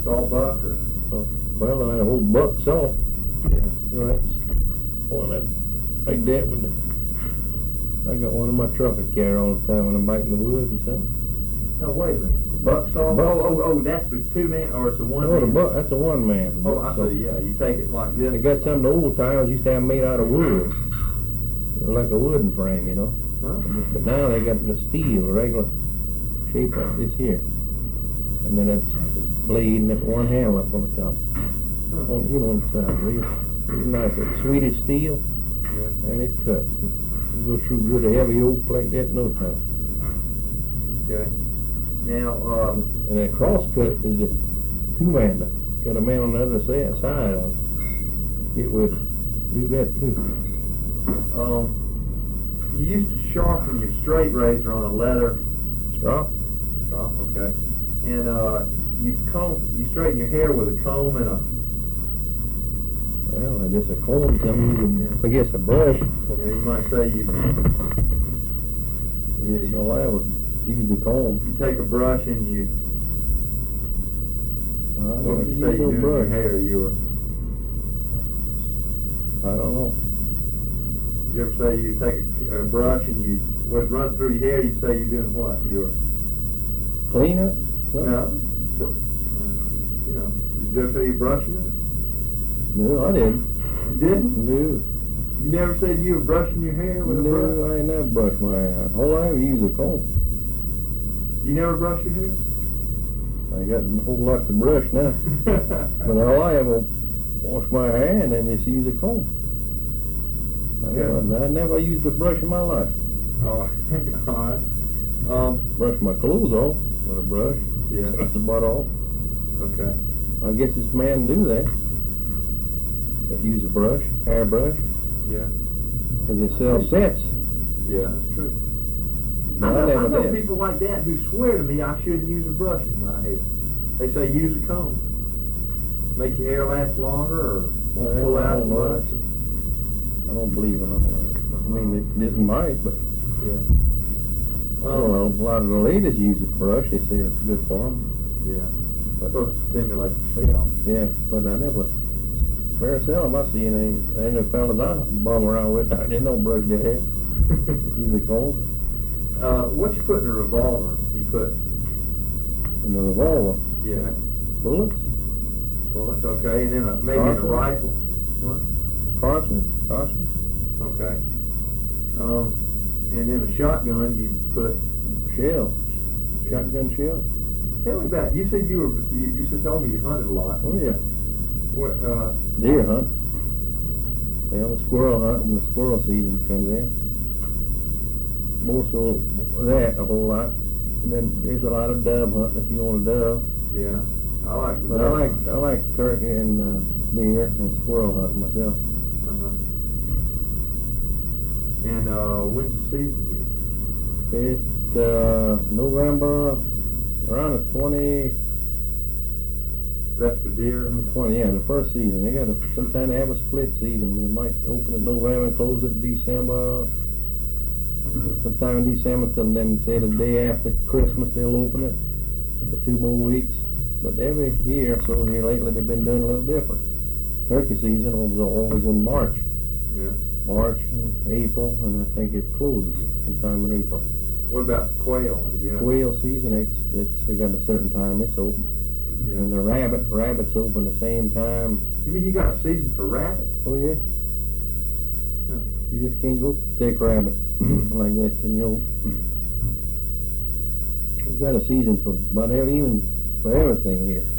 salt buck or? So, well, I had a whole buck salt. Yeah. You know, that's one that's like that with the, I got one in my truck I carry all the time when I'm back in the woods or something. No, wait a minute. Buck salt? Oh, that's the 2-man, or it's a 1-man? Oh, the buck, that's a 1-man. Oh, I see, yeah, you take it like this. They got some of the old timers used to have made out of wood. Like a wooden frame, you know. Huh? But now they got the steel, regular shape like this here. And then it's blade and that one handle up on the top. Huh. On, you know, on the side, real nice. It's Swedish steel, Yeah. and it cuts. You go through good heavy oak like that in no time. Okay. Now, And that cross cut is a 2-man. Got a man on the other side of it. Get with it. Do that too. You used to sharpen your straight razor on a leather Strop? strop, okay. And you straighten your hair with a comb and a. Well, I guess a comb. Some use I guess a brush. Yeah, you might say you. Yes, all I would use the comb. You take a brush and you. I What would you say you do in your hair? You were. I don't know. Did you ever say you take a brush and you would run through your hair? You'd say you're doing what? You're. Clean it? Something? No. You know. Did you ever say you're brushing it? No, I didn't. You didn't? No. You never said you were brushing your hair with a brush? No, I ain't never brushed my hair. All I ever use a comb. You never brush your hair? I got a whole lot to brush now. But all I ever wash my hair and then just use a comb. I never used a brush in my life. Oh, all right. Brush my clothes off with a brush. Yeah. That's about all. Okay. I guess this man do that. That use a brush, hair brush. Yeah. Because they sell sets. Yeah, that's true. No, I know did. people like that who swear to me I shouldn't use a brush in my hair. They say use a comb. Make your hair last longer or pull out as much. I don't believe in all that. I mean, it might, but Yeah. well, a lot of the ladies use a brush. They say it's good for them. Yeah. But Supposed to stimulate the scalp. yeah, but I never. Very seldom I see any fellas I bum around with. They don't brush their hair. Use a comb. What you put in a revolver? You put. And the revolver. Yeah. Bullets. Bullets, okay, and then maybe in a rifle. What? Cartridge. Okay. And then a shotgun, you put. Shell. Shotgun shell. Tell me about. You said told me you hunted a lot. Oh yeah. What? Deer hunt. They have a squirrel hunt when the squirrel season comes in. More so that a whole lot. And then there's a lot of dove hunting if you want a dove. Yeah. I like the. But I like turkey and deer and squirrel hunting myself. Uh-huh. And when's the season here? It's November, around the 20. That's for deer. 20, yeah, the first season. They got sometimes they have a split season. They might open in November and close it in December. Sometime in December till then, say the day after Christmas, they'll open it for 2 more weeks. But every year or so here lately, they've been doing a little different. Turkey season was always in March. Yeah. March and April, and I think it closes sometime in April. What about quail? Yeah. Quail season, it's got a certain time it's open. Yeah. And the rabbits open the same time. You mean you got a season for rabbit? Oh yeah. Huh. You just can't go take rabbit like that, and we've got a season for about even for everything here.